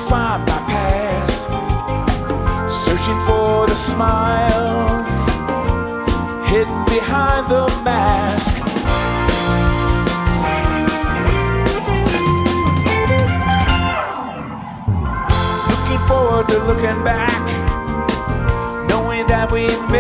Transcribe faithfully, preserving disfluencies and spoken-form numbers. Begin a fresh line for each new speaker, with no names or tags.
find my past, searching for the smiles hidden behind the mask. Looking forward to looking back, knowing that we made